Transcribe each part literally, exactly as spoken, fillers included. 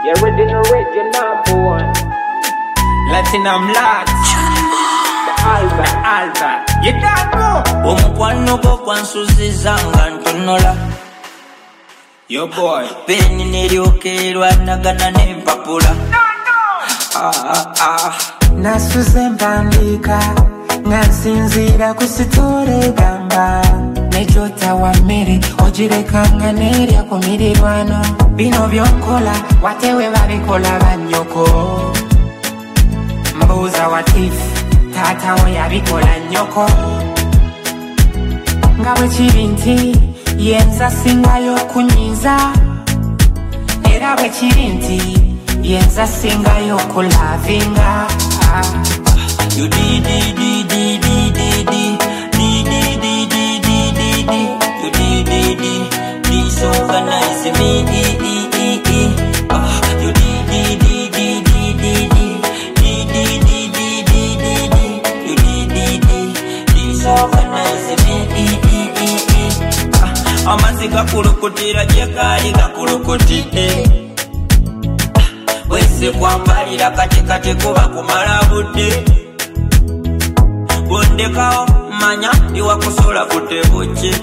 You ready to rate your number one? Latinum Lats. The Alba. The Alba. You don't know. Omukwano go kwansusizanga ntonola. Yo boy. Peni neryokerwa nagana n'empapula. Ah ah ah. Nasuze mbandika ngansinzira kusitore gamba nejota wa mere ojirekanga nerya ku mirirwano bino byonkola watewe babikola banyoko mbuza watifu tata we yabikola nyoko ngawe kirinti yenza singayo kunyiza era bwe kirinti yenza singayo kulavinga. You di di di di di di di di di di di di di di you di di di disorganize me e e e e ah you di di di di di di di di di di di di di you di di di disorganize me e e e e ah amazi gakulukutira je kali gakulukutide wese kwambalira katikati kuba kumala budde Bondekao manya iwa kusola kutebuche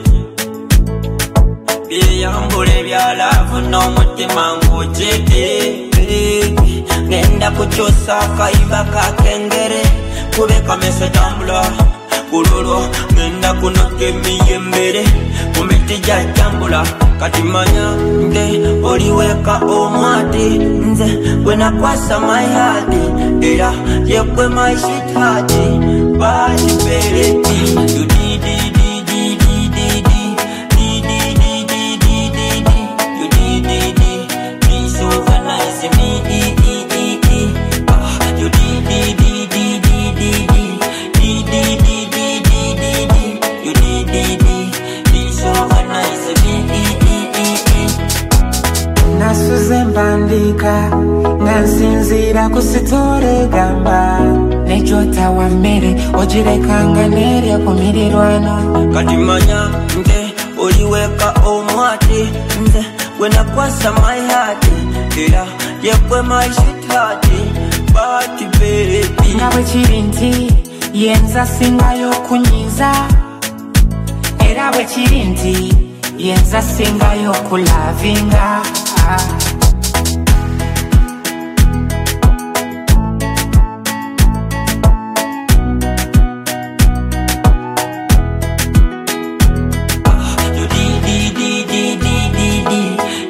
Biyambule byalavu n'omutima ngujete Ngenda kuchosa kaiba kakengere Kubeka mese tambula Kulolo ngenda kunoke miyembere Kumeti jajambula Kati manya nde oliweka omwati Nze wena kwasa my heart Era yekwe my sweetheart Body baby You di di di di di di di Di di di di di di di You di di di Disorganize me e e e e Ah You di di di di di di di Di di di di di di di You di di di Disorganize me e e e e Nasuze mbandika ngansinzira kusitore gamba nejota wa mere ojirekanga nerya ku mirirwano Kati manya nte oliweka omwati nze wena kwasa my heart era yekwe my sweetheart body baby ngawe kirinti yenza singayo kunyiza era bwe kirinti yenza singayo kulavinga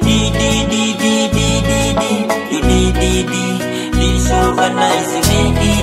Disorganize me